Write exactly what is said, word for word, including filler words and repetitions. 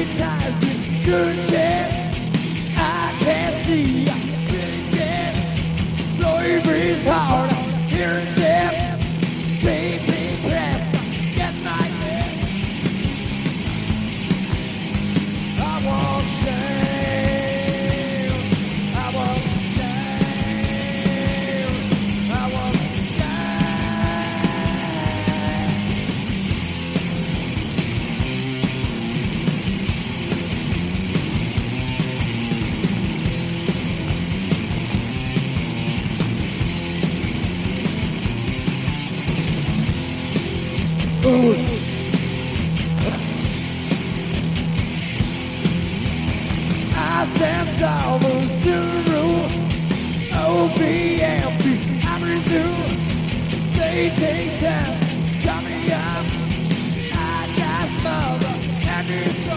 ties with good chance. I can't see big gap. Glory breathes hard, here and there. Baby, press, get my head. I won't shame. I won't shame. I won't Ooh. I sense over Subaru, O B M B, I presume they take time, tell me up, I got mother, and